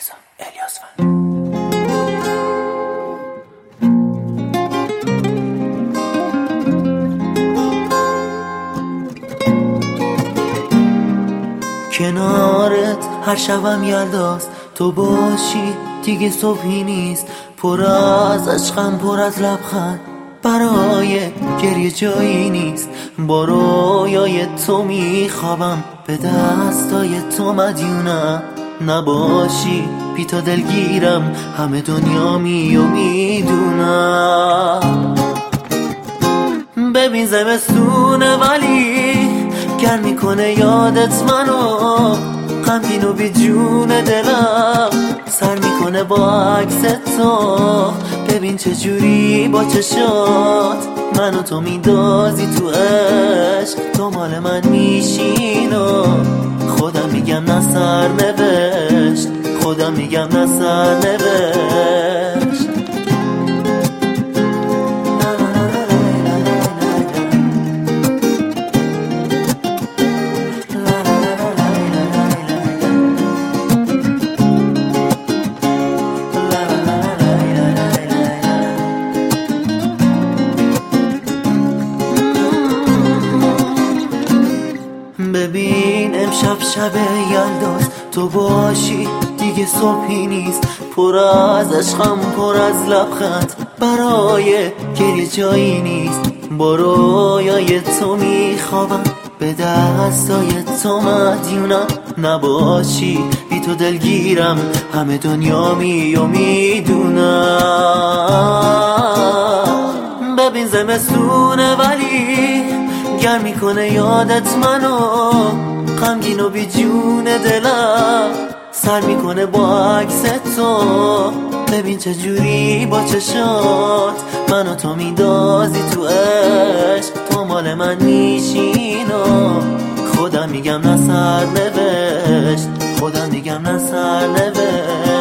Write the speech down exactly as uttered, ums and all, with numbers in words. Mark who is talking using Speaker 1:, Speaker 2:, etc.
Speaker 1: الیاس الیاس فن. کنارت هر شبم یلداست، تو باشی دیگه صبحی نیست. پر از عشقم پر از لبخند، برای گریه جایی نیست. با رویای تو میخوابم، به دستای تو مدیونم. نباشی بی تو دلگیرم، همه دنیا می و میدونم. ببین زمستونه ولی گرم میکنه یادت منو، غمگین و بی جون دلم سر میکنه با عکس تو. ببین چجوری با چشات منو تو میدازی تو عشق، تو مال من میشین و خودم میگم نه سر نوشت، خودم میگم نه سر نوشت. ببین امشب شب یلداست، تو باشی دیگه صبحی نیست. پر از عشقم پر از لبخند، برای گریه جایی نیست. با رویای تو میخوابم، به دستای تو مدیونم. نباشی بی تو دلگیرم، همه دنیا می و میدونم. ببین زمستونه ولی گرم میکنه یادت منو، غمگین و بی جون دلم سر میکنه با عکس تو. ببین چجوری با چشات منو تو میدازی تو عشق، تو مال من میشین و خودم میگم نه سر نوشت، خودم میگم نه سر نوشت.